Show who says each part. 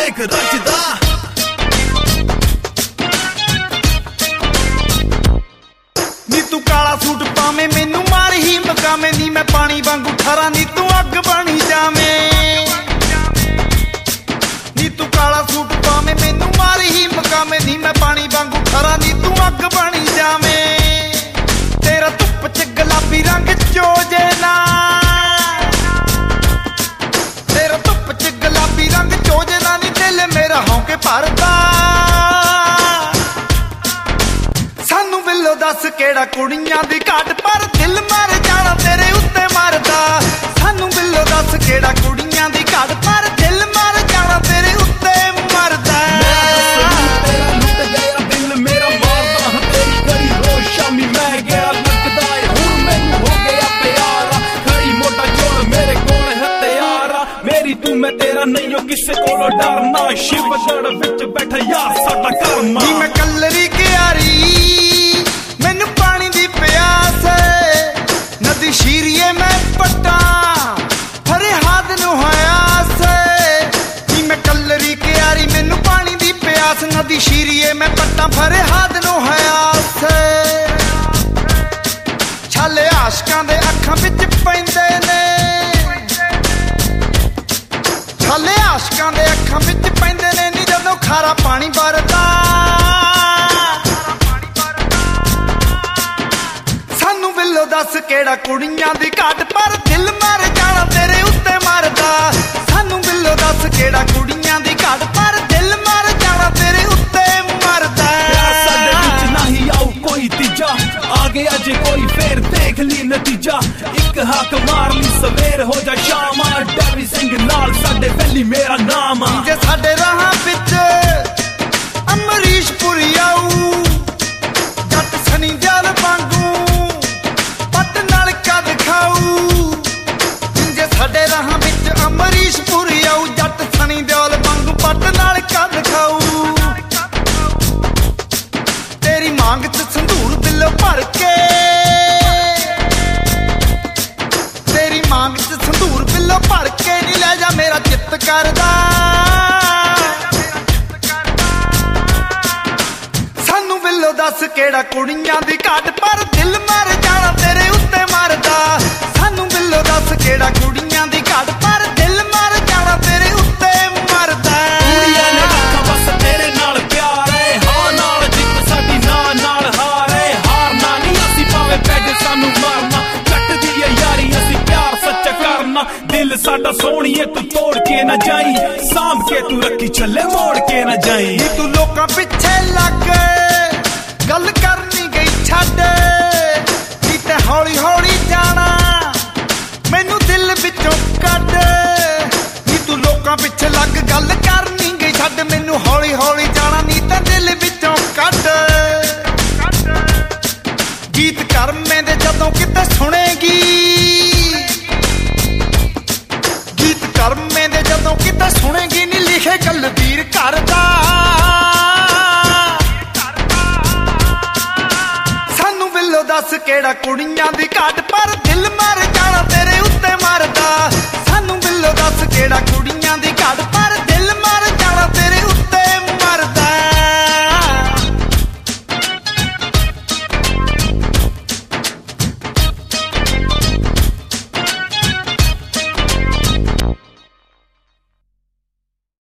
Speaker 1: देख रचदा।
Speaker 2: नी तू काला सूट पावे मैनू मार ही मकावे नी मैं पानी वांगू ठरा नी तू अग बनी जावे। नी तू काला सूट पावे मैनू मार ही मकावे नी मैं पानी वांगू ठरा नी तू अग बनी जावे। तेरा धुप च गुलाबी रंग चोजे ना, तेरा धुप च गुलाबी रंग चोजे ना नी दिल मेरा हौंके भरदा। सानू बिल्लो दस केड़ा कुड़ियां दी घाट पर दिल मर जाना तेरे उत्ते मरदा। सानू बिल्लो दस केड़ा कुड़ियां दी घाट पर दिल मर जाना तेरे उत्ते मरदा।
Speaker 1: मैं तेरा नहीं हो किसे कोलो डरना, शिवगढ़ विच बैठा यार साडा कर्मा।
Speaker 2: मैं कलरी क्यारी मैनू पानी दी प्यास, नदी शीरिए मैं पट्टा फरियाद नू हयास। मैं कलरी क्यारी मैनू पानी दी प्यास, नदी शीरिए मैं पट्टा फरियाद नू हयास। छाले आशकां दे अखां विच पैंदे ने, छाले आशकां दे अखां विच पैंदे ने नी जदों खारा पानी वरदा। सानू बिल्लो दस केड़ा कुड़ियां दी घाट पर दिल मर जाना तेरे उत्ते मरदा। सानू बिल्लो दस केड़ा कुड़ियां दी घाट पर दिल मर जाना तेरे उत्ते मरदा।
Speaker 1: साडे विच नहीं आऊ कोई तीजा, आगे अजे कोई फेर देख ली नतीजा। एक हाक मार ली सवेर हो जा शाम, डैवी सिंह नाल साडे वैली मेरा नाम।
Speaker 2: जे साडे राहां विच अमरीश पुरी आऊ, जट सनी दियाल वांगू पट नाल कद खाऊ। जे साडे राहां विच अमरीश पुरी आऊ, जट सनी दियाल वांगू पट नाल कद खाऊ। तेरी मांग च संधूर बिल्लो भर के, तेरी मांग च संधूर बिल्लो भर के नी ले जा मेरा चित्त करदा। सानू बिल्लो दस केड़ा कुड़ियां दी घाट पर दिल मर जाना तेरे उत्ते मरदा। सानू बिल्लो दस केड़ा कुड़ियां दी घाट पर दिल मर जाना तेरे उत्ते मरदा।
Speaker 1: कुड़ियां ने रखा बस तेरे नाल प्यार है, हां नाल जित साडी ना नाल हार है। हारना नहीं असी भावे पैग सानू मारना, कट दी यारी असी प्यार सच्चा करना। दिल साडा सोहणीए तू तोड़ के ना जाई, सांभ के तू रखी छल्ले मोड़ के ना जाई।
Speaker 2: तू लोकां पिछे लग गल करनी गई छड्ड, किते हौली हौली जाना मैनू दिल विचों कढ। नी तू लोकां पिछे लग गल करनी गई छड्ड, मैनू हौली हौली जाना नी तां दिल विचों कढ। गीत करमे दे जदों किते सुनेगी, गीत करमे दे जदों किते सुनेगी नी लिखे गलबीर करदा। सानू बिल्लो दस केड़ा कुड़ियां दी घाट पर दिल मर जाना तेरे उत्ते मरदा। सानू बिल्लो दस केड़ा कुड़ियां दी घाट